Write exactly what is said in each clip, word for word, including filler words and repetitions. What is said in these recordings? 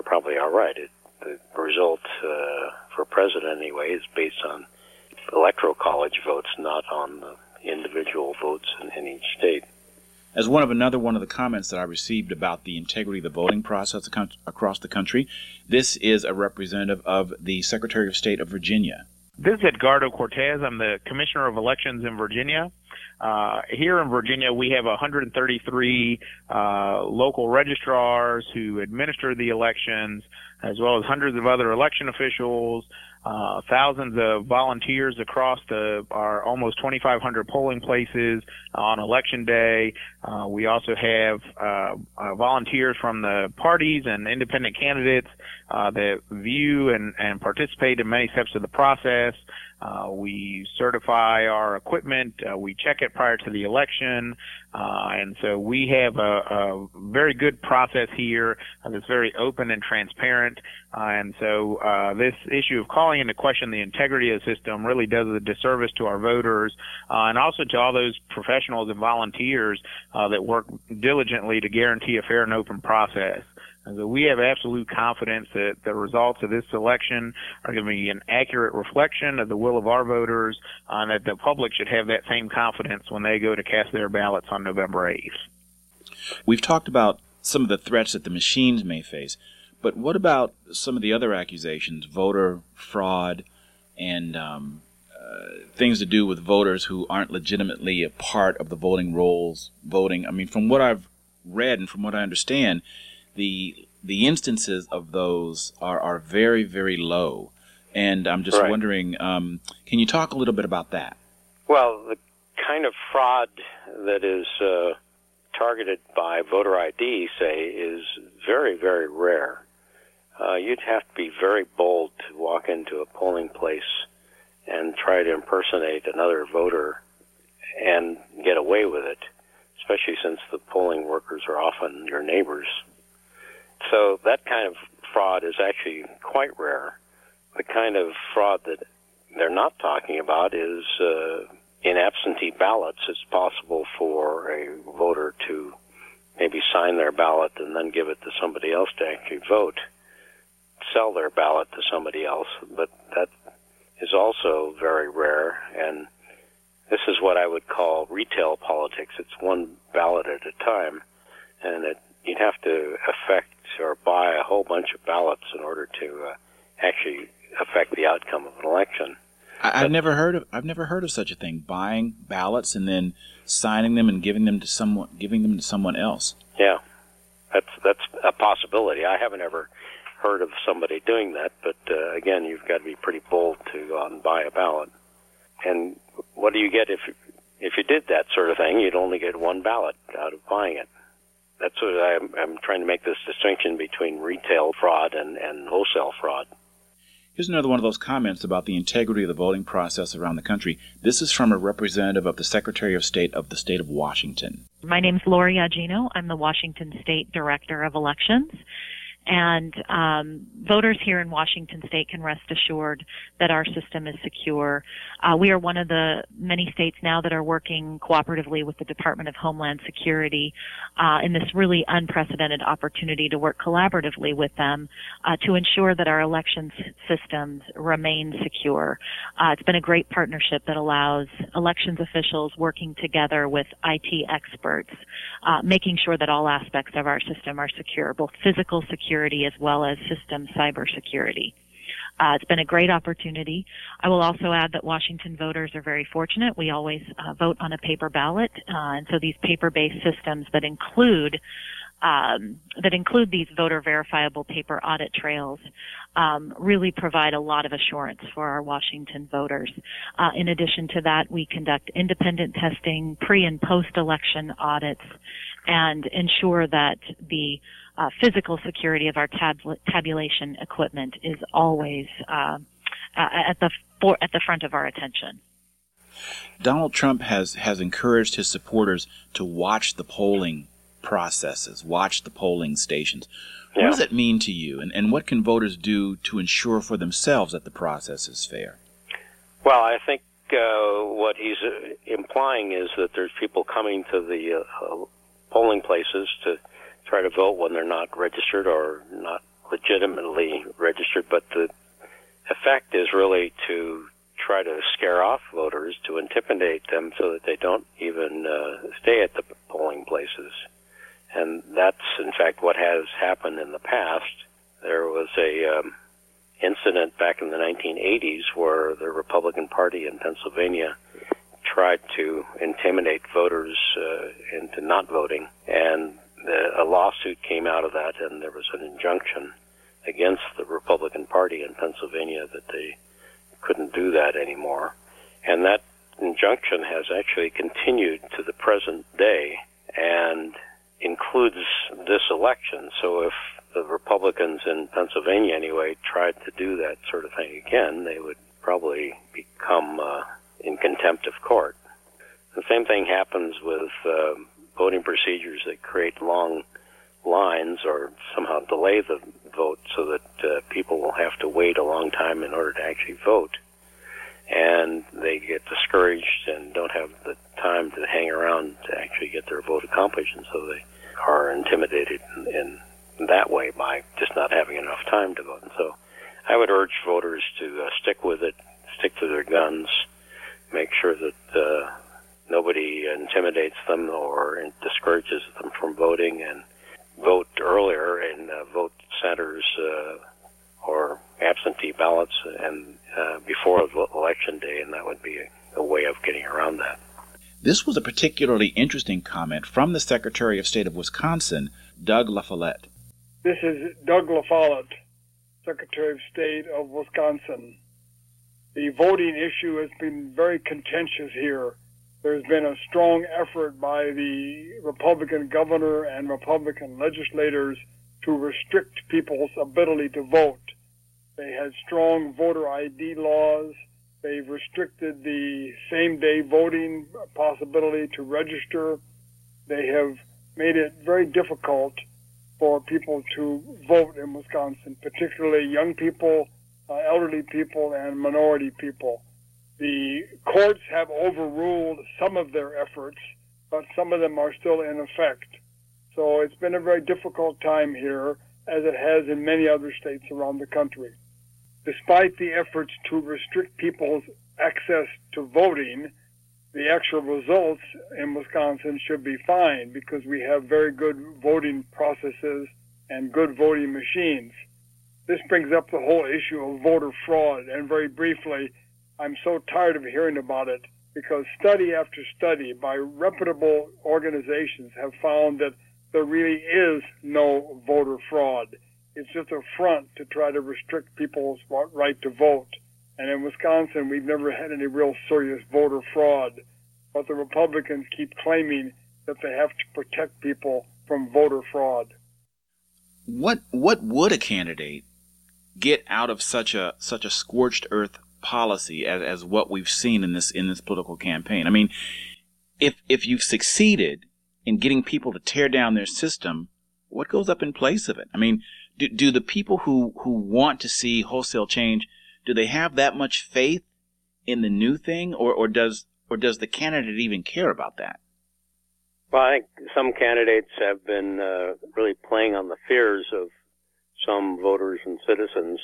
probably are right. It, the result uh, for president, anyway, is based on electoral college votes, not on the individual votes in, in each state. As one of another one of the comments that I received about the integrity of the voting process across the country, this is a representative of the Secretary of State of Virginia. This is Edgardo Cortez. I'm the Commissioner of Elections in Virginia. Uh, here in Virginia, we have one hundred thirty-three uh, local registrars who administer the elections, as well as hundreds of other election officials, uh, thousands of volunteers across the, our almost twenty-five hundred polling places on Election Day. Uh, we also have uh, uh, volunteers from the parties and independent candidates uh, that view and, and participate in many steps of the process. Uh, we certify our equipment. Uh, we check it prior to the election. Uh, and so we have a, a very good process here uh, that's very open and transparent. Uh, and so uh, this issue of calling into question the integrity of the system really does a disservice to our voters uh, and also to all those professionals and volunteers uh, that work diligently to guarantee a fair and open process. And so we have absolute confidence that the results of this election are going to be an accurate reflection of the will of our voters, uh, and that the public should have that same confidence when they go to cast their ballots on November eighth. We've talked about some of the threats that the machines may face, but what about some of the other accusations, voter fraud, and um, uh, things to do with voters who aren't legitimately a part of the voting rolls, voting? I mean, from what I've read and from what I understand, the the instances of those are, are very, very low. And I'm just right. wondering, um, can you talk a little bit about that? Well, the kind of fraud that is uh, targeted by voter I D, say, is very, very rare. Uh, you'd have to be very bold to walk into a polling place and try to impersonate another voter and get away with it, especially since the polling workers are often your neighbors. So that kind of fraud is actually quite rare. The kind of fraud that they're not talking about is uh, in absentee ballots. It's possible for a voter to maybe sign their ballot and then give it to somebody else to actually vote, sell their ballot to somebody else, but that is also very rare, and this is what I would call retail politics. It's one ballot at a time, and it, you'd have to affect or buy a whole bunch of ballots in order to uh, actually affect the outcome of an election. I, I've never heard of I've never heard of such a thing. Buying ballots and then signing them and giving them to someone giving them to someone else. Yeah, that's that's a possibility. I haven't ever heard of somebody doing that, but uh, again, you've got to be pretty bold to go out and buy a ballot. And what do you get if if you did that sort of thing? You'd only get one ballot out of buying it. That's what I'm, I'm trying to make this distinction between retail fraud and, and wholesale fraud. Here's another one of those comments about the integrity of the voting process around the country. This is from a representative of the Secretary of State of the state of Washington. My name's Lori Agino. I'm the Washington State Director of Elections. And um, voters here in Washington State can rest assured that our system is secure. Uh, we are one of the many states now that are working cooperatively with the Department of Homeland Security uh, in this really unprecedented opportunity to work collaboratively with them uh, to ensure that our elections systems remain secure. Uh, it's been a great partnership that allows elections officials working together with I T experts, uh, making sure that all aspects of our system are secure, both physical security as well as system cybersecurity. Uh, it's been a great opportunity. I will also add that Washington voters are very fortunate. We always uh, vote on a paper ballot, uh, and so these paper-based systems that include um, that include these voter verifiable paper audit trails um, really provide a lot of assurance for our Washington voters. Uh, in addition to that, we conduct independent testing, pre and post-election audits, and ensure that the uh, physical security of our tab- tabulation equipment is always uh, at the for- at the front of our attention. Donald Trump has, has encouraged his supporters to watch the polling processes, watch the polling stations. Yeah. What does that mean to you, and, and what can voters do to ensure for themselves that the process is fair? Well, I think uh, what he's uh, implying is that there's people coming to the uh, polling places to try to vote when they're not registered or not legitimately registered, but the effect is really to try to scare off voters, to intimidate them so that they don't even uh, stay at the polling places. And that's, in fact, what has happened in the past. There was a um, incident back in the nineteen eighties where the Republican Party in Pennsylvania tried to intimidate voters uh, into not voting, and the, a lawsuit came out of that, and there was an injunction against the Republican Party in Pennsylvania that they couldn't do that anymore. And that injunction has actually continued to the present day and includes this election. So if the Republicans in Pennsylvania, anyway, tried to do that sort of thing again, they would probably become uh, in contempt of court. The same thing happens with uh, voting procedures that create long lines or somehow delay the vote so that uh, people will have to wait a long time in order to actually vote. And they get discouraged and don't have the time to hang around to actually get their vote accomplished, and so they are intimidated in, in that way by just not having enough time to vote. And so I would urge voters to uh, stick with it, stick to their guns, make sure that uh, nobody intimidates them or discourages them from voting, and vote earlier in uh, vote centers uh, or absentee ballots and uh, before election day, and that would be a, a way of getting around that. This was a particularly interesting comment from the Secretary of State of Wisconsin, Doug La Follette. This is Doug La Follette, Secretary of State of Wisconsin. The voting issue has been very contentious here. There's been a strong effort by the Republican governor and Republican legislators to restrict people's ability to vote. They had strong voter I D laws. They've restricted the same-day voting possibility to register. They have made it very difficult for people to vote in Wisconsin, particularly young people, uh, elderly people, and minority people. The courts have overruled some of their efforts, but some of them are still in effect. So it's been a very difficult time here, as it has in many other states around the country. Despite the efforts to restrict people's access to voting, the actual results in Wisconsin should be fine because we have very good voting processes and good voting machines. This brings up the whole issue of voter fraud, and very briefly, I'm so tired of hearing about it because study after study by reputable organizations have found that there really is no voter fraud. It's just a front to try to restrict people's right to vote. And in Wisconsin, we've never had any real serious voter fraud. But the Republicans keep claiming that they have to protect people from voter fraud. What what would a candidate get out of such a such a scorched earth policy as, as what we've seen in this in this political campaign? I mean, if if you've succeeded in getting people to tear down their system, what goes up in place of it? I mean, do, do the people who, who want to see wholesale change, do they have that much faith in the new thing, or, or does or does the candidate even care about that? Well, I think some candidates have been uh, really playing on the fears of some voters and citizens.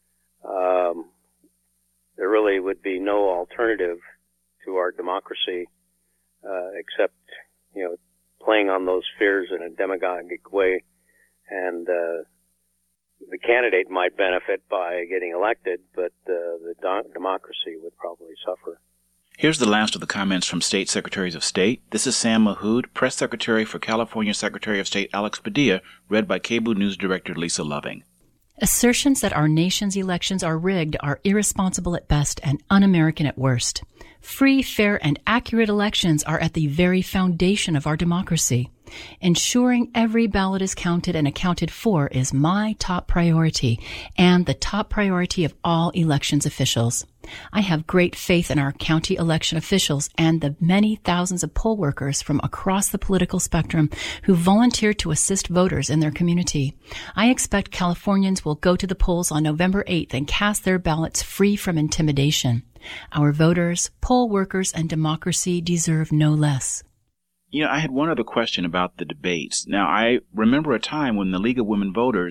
Um, there really would be no alternative to our democracy uh, except, you know, playing on those fears in a demagogic way. And uh, the candidate might benefit by getting elected, but uh, the do- democracy would probably suffer. Here's the last of the comments from state secretaries of state. This is Sam Mahood, press secretary for California Secretary of State Alex Padilla, read by Cable News Director Lisa Loving. Assertions that our nation's elections are rigged are irresponsible at best and un-American at worst. Free, fair, and accurate elections are at the very foundation of our democracy. Ensuring every ballot is counted and accounted for is my top priority and the top priority of all elections officials. I have great faith in our county election officials and the many thousands of poll workers from across the political spectrum who volunteer to assist voters in their community. I expect Californians will go to the polls on November eighth and cast their ballots free from intimidation. Our voters, poll workers, and democracy deserve no less. You know, I had one other question about the debates. Now, I remember a time when the League of Women Voters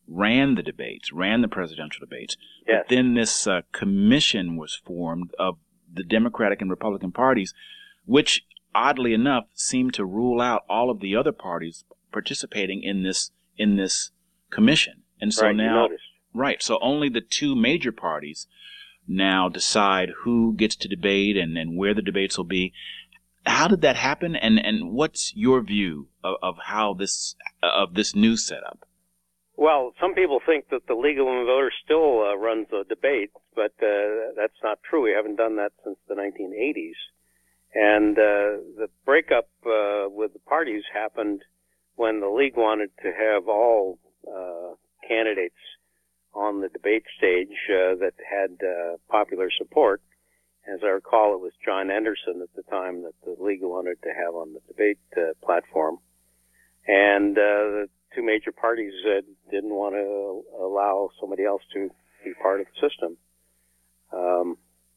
ran the debates, ran the presidential debates. Yes. But then this uh, commission was formed of the Democratic and Republican parties, which, oddly enough, seemed to rule out all of the other parties participating in this in this commission. And so right, now, you noticed. right, so only the two major parties now decide who gets to debate and, and where the debates will be. How did that happen, and, and what's your view of, of how this of this new setup? Well, some people think that the League of Women Voters still uh, runs the debate, but uh, that's not true. We haven't done that since the nineteen eighties. And uh, the breakup uh, with the parties happened when the League wanted to have all uh, candidates on the debate stage uh, that had uh, popular support. As I recall, it was John Anderson at the time that the League wanted to have on the debate uh, platform. And uh, the two major parties uh, didn't want to allow somebody else to be part of the system. Um,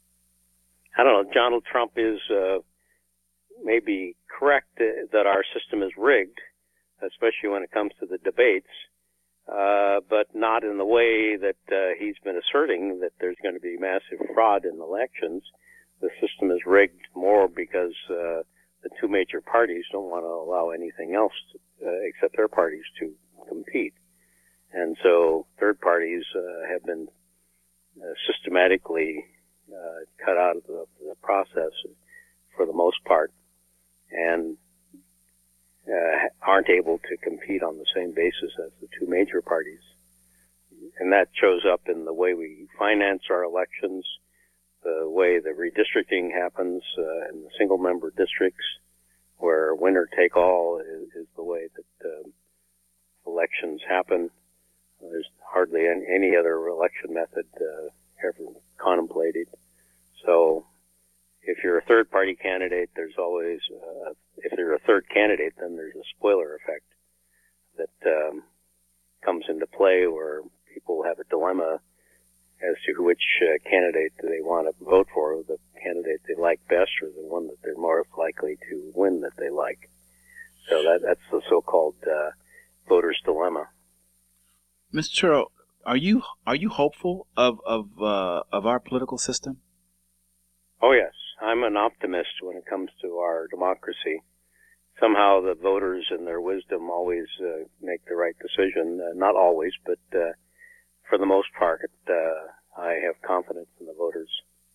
I don't know, Donald Trump is uh, maybe correct uh, that our system is rigged, especially when it comes to the debates, uh, but not in the way that uh, he's been asserting that there's going to be massive fraud in elections. The system is rigged more because uh, the two major parties don't want to allow anything else to, uh, except their parties to compete. And so third parties uh, have been uh, systematically uh, cut out of the, the process for the most part, and uh, aren't able to compete on the same basis as the two major parties. And that shows up in the way we finance our elections, the way the redistricting happens uh, in the single-member districts, where winner-take-all is, is the way that um, elections happen. There's hardly any, any other election method uh, ever contemplated. So if you're a third-party candidate, there's always, uh, if you're a third candidate, then there's a spoiler effect that um, comes into play where people have a dilemma as to which uh, candidate do they want to vote for, the candidate they like best or the one that they're more likely to win that they like. So that, that's the so-called uh, voter's dilemma. Mister Turrell, are you are you hopeful of of uh, of our political system? Oh yes, I'm an optimist when it comes to our democracy. Somehow the voters in their wisdom always uh, make the right decision. Uh, not always, but uh, for the most part, uh, I have confidence in the voters.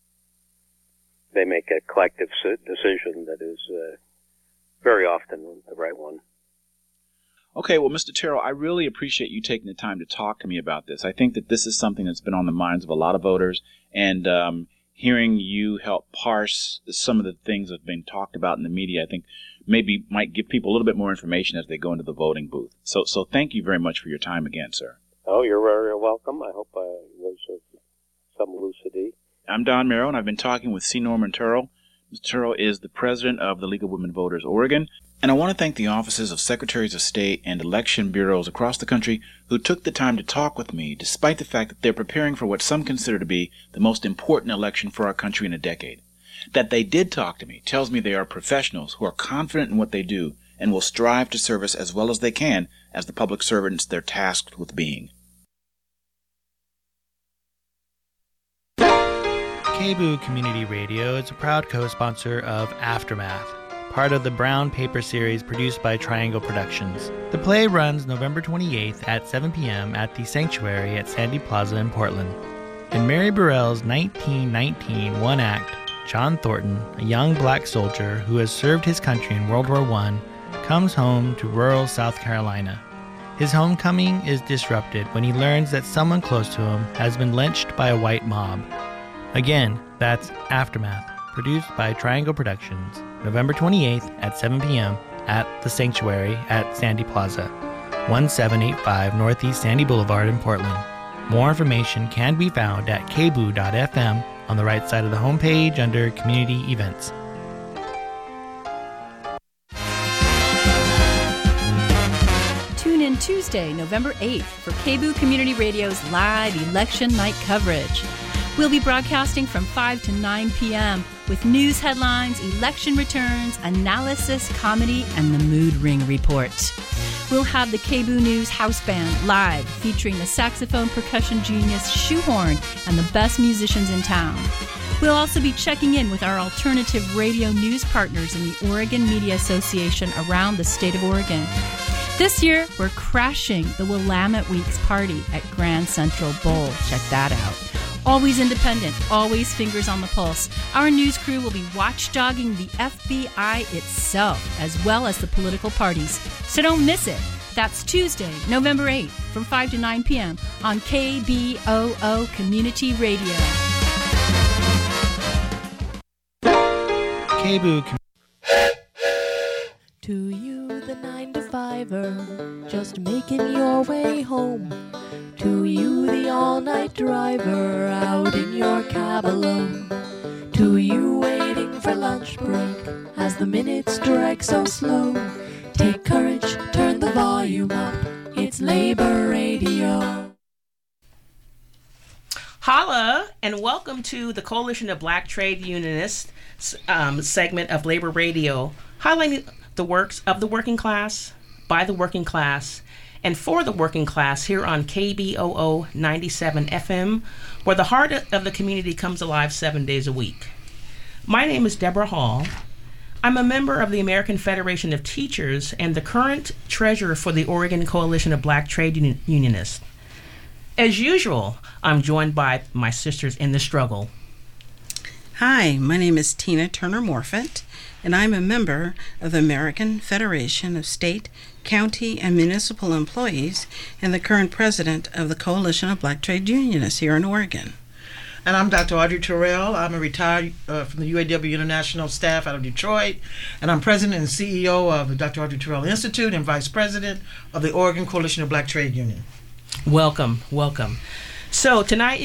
They make a collective decision that is uh, very often the right one. Okay, well, Mister Turrell, I really appreciate you taking the time to talk to me about this. I think that this is something that's been on the minds of a lot of voters, and um, hearing you help parse some of the things that have been talked about in the media, I think maybe might give people a little bit more information as they go into the voting booth. So, so thank you very much for your time again, sir. Oh, you're very welcome. I hope I was of some lucidity. I'm Don Merrill, and I've been talking with C. Norman Turrell. Mister Turrell is the president of the League of Women Voters Oregon, and I want to thank the offices of Secretaries of State and election bureaus across the country who took the time to talk with me, despite the fact that they're preparing for what some consider to be the most important election for our country in a decade. That they did talk to me tells me they are professionals who are confident in what they do and will strive to serve us as well as they can as the public servants they're tasked with being. K B O O Community Radio is a proud co-sponsor of Aftermath, part of the Brown Paper series produced by Triangle Productions. The play runs November twenty-eighth at seven p.m. at the Sanctuary at Sandy Plaza in Portland. In Mary Burrell's nineteen nineteen one-act, John Thornton, a young black soldier who has served his country in World War One, comes home to rural South Carolina. His homecoming is disrupted when he learns that someone close to him has been lynched by a white mob. Again, that's Aftermath, produced by Triangle Productions, November twenty-eighth at seven p.m. at The Sanctuary at Sandy Plaza, seventeen eighty-five Northeast Sandy Boulevard in Portland. More information can be found at k b o o dot f m on the right side of the homepage under Community Events. Tune in Tuesday, November eighth for K B O O Community Radio's live election night coverage. We'll be broadcasting from five to nine p.m. with news headlines, election returns, analysis, comedy, and the Mood Ring Report. we'll have the K B O News House Band live, featuring the saxophone percussion genius Shoehorn and the best musicians in town. We'll also be checking in with our alternative radio news partners in the Oregon Media Association around the state of Oregon. This year, we're crashing the Willamette Weeks party at Grand Central Bowl. Check that out. Always independent, always fingers on the pulse. Our news crew will be watchdogging the F B I itself, as well as the political parties. So don't miss it. That's Tuesday, November eighth, from five to nine p.m. on K B O O Community Radio. K B O Com- To you, the nine to fiver, just making your way home. To you, the all-night driver, out in your cab alone. To you, waiting for lunch break, as the minutes drag so slow. Take courage, turn the volume up, it's Labor Radio. Holla, and welcome to the Coalition of Black Trade Unionists um, segment of Labor Radio, highlighting the works of the working class, by the working class, and for the working class here on K B O O ninety-seven F M, where the heart of the community comes alive seven days a week. My name is Deborah Hall. I'm a member of the American Federation of Teachers and the current treasurer for the Oregon Coalition of Black Trade Uni- Unionists. As usual, I'm joined by my sisters in the struggle. Hi, my name is Tina Turner Morfitt, and I'm a member of the American Federation of State, County, and Municipal Employees and the current president of the Coalition of Black Trade Unionists here in Oregon. And I'm Doctor Audrey Terrell. I'm a retired uh, from the U A W International Staff out of Detroit, and I'm president and C E O of the Doctor Audrey Terrell Institute and vice president of the Oregon Coalition of Black Trade Union. Welcome, welcome. So tonight